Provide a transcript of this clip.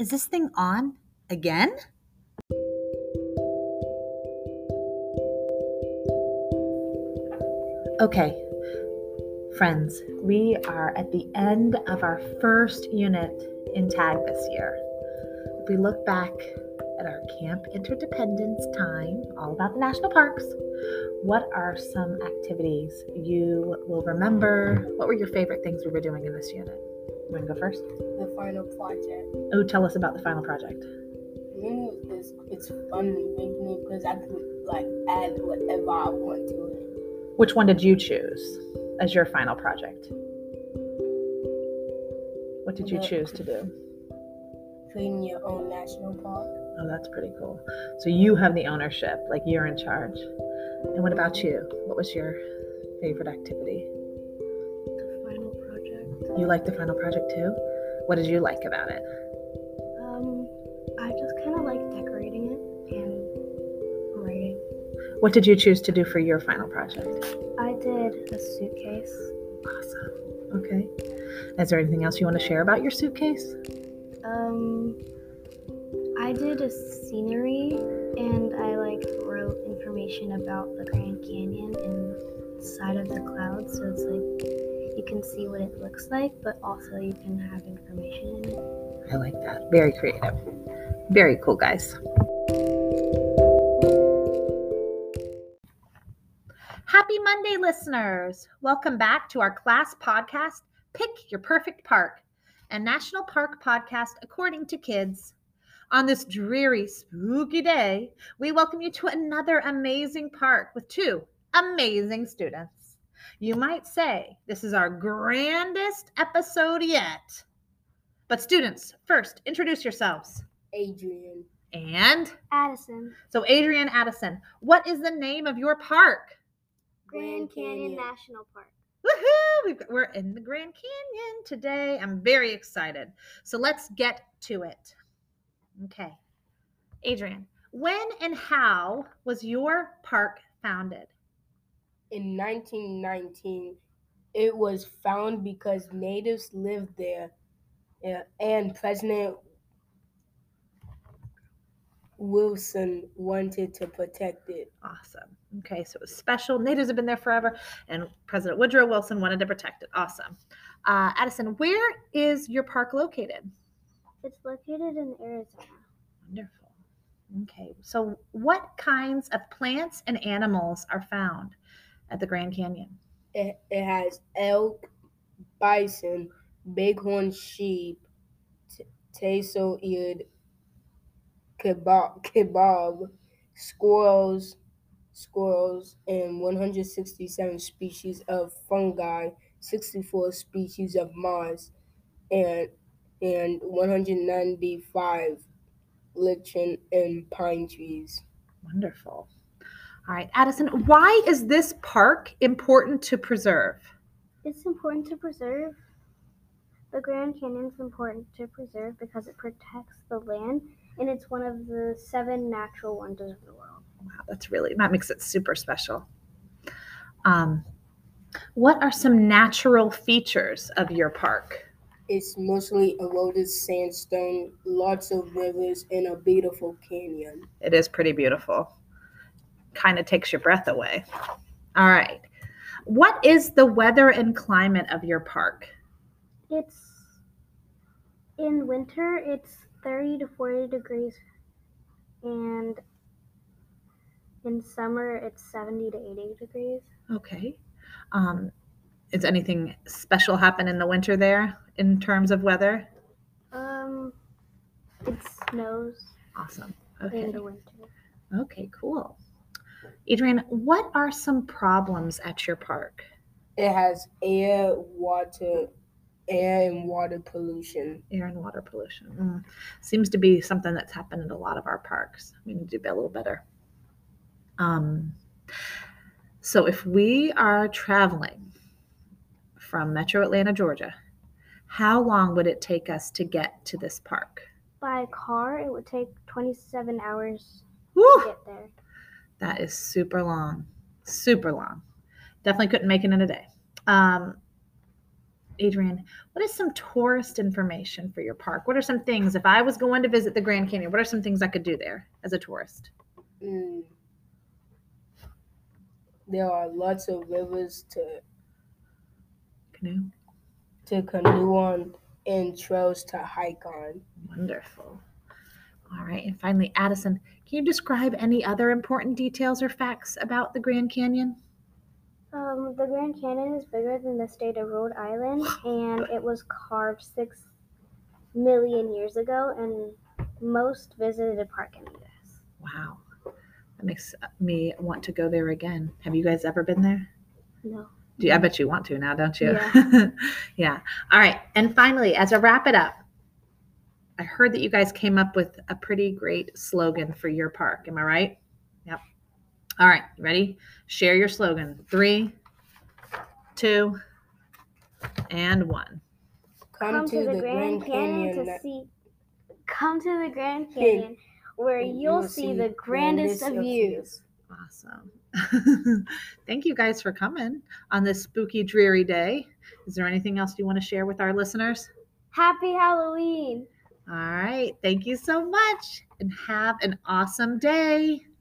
Is this thing on again? Okay, friends, we are at the end of our first unit in TAG this year. If we look back at our Camp Interdependence time, all about the national parks, what are some activities you will remember? What were your favorite things we were doing in this unit? You want to go first? The final project. Oh, tell us about the final project. It's fun making it because I could add whatever I want to it. Which one did you choose as your final project? What did you choose to do? Creating your own national park. Oh, that's pretty cool. So you have the ownership, like you're in charge. And what about you? What was your favorite activity? The final project. You liked the final project too? What did you like about it? I just kind of like decorating it and writing. What did you choose to do for your final project? I did a suitcase. Awesome. Okay. Is there anything else you want to share about your suitcase? I did a scenery and I wrote information about the Grand Canyon inside of the clouds, so it's you can see what it looks like, but also you can have information in it. I like that. Very creative. Very cool, guys. Happy Monday, listeners. Welcome back to our class podcast, Pick Your Perfect Park, a national park podcast according to kids. On this dreary, spooky day, we welcome you to another amazing park with two amazing students. You might say this is our grandest episode yet. But students, first, introduce yourselves. Adrian. And? Addison. So Adrian, Addison, what is the name of your park? Grand Canyon National Park. Woohoo! We're in the Grand Canyon today. I'm very excited. So let's get to it. Okay. Adrian, when and how was your park founded? In 1919, it was found because natives lived there, and President Wilson wanted to protect it. Awesome. Okay, so it was special. Natives have been there forever, and President Woodrow Wilson wanted to protect it. Awesome. Addison, where is your park located? It's located in Arizona. Wonderful. Okay, so what kinds of plants and animals are found at the Grand Canyon? It has elk, bison, bighorn sheep, tassel-eared kebab, squirrels, and 167 species of fungi, 64 species of moss, and 195 lichen and pine trees. Wonderful. All right, Addison, why is this park important to preserve? It's important to preserve. The Grand Canyon is important to preserve because it protects the land, and it's one of the 7 natural wonders of the world. Wow, that makes it super special. What are some natural features of your park? It's mostly eroded sandstone, lots of rivers, and a beautiful canyon. It is pretty beautiful. Kind of takes your breath away. All right. What is the weather and climate of your park? In winter, it's 30 to 40 degrees, and in summer, it's 70 to 80 degrees. Okay. Is anything special happen in the winter there in terms of weather? It snows. Awesome. Okay. In the winter. Okay, cool. Adrian, what are some problems at your park? It has air and water pollution. Air and water pollution. Seems to be something that's happened in a lot of our parks. We need to do a little better. So if we are traveling from Metro Atlanta, Georgia, how long would it take us to get to this park? By car, it would take 27 hours Woo! to get there. That is super long. Super long. Definitely couldn't make it in a day. Adrian, what is some tourist information for your park? What are some things, if I was going to visit the Grand Canyon, what are some things I could do there as a tourist? There are lots of rivers Canoe? to canoe on and trails to hike on. Wonderful. All right. And finally, Addison, can you describe any other important details or facts about the Grand Canyon? The Grand Canyon is bigger than the state of Rhode Island, and it was carved 6 million years ago, and most visited park in the U.S. Wow. That makes me want to go there again. Have you guys ever been there? No. I bet you want to now, don't you? Yeah. Yeah. All right. And finally, as I wrap it up, I heard that you guys came up with a pretty great slogan for your park. Am I right? Yep. All right. You ready? Share your slogan. 3, 2, and 1. Come to the Grand Canyon to see. Come to the Grand Canyon, where you'll see the grandest of views. Awesome. Thank you guys for coming on this spooky, dreary day. Is there anything else you want to share with our listeners? Happy Halloween! All right. Thank you so much and have an awesome day.